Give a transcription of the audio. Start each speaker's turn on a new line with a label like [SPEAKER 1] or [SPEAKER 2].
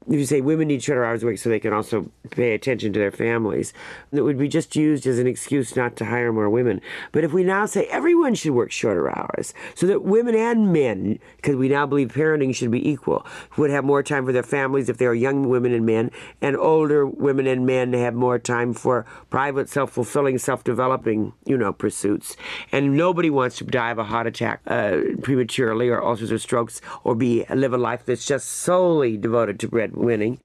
[SPEAKER 1] if you say women need shorter hours a week so they can also pay attention to their families, that would be just used as an excuse not to hire more women. But if we now say everyone should work shorter hours so that women and men, because we now believe parenting should be equal, would have more time for their families if they are young women and men, and older women and men have more time for private, self-fulfilling, self-developing, pursuits. And nobody wants to die of a heart attack prematurely or ulcers or strokes or live a life that's just solely devoted to breadwinning.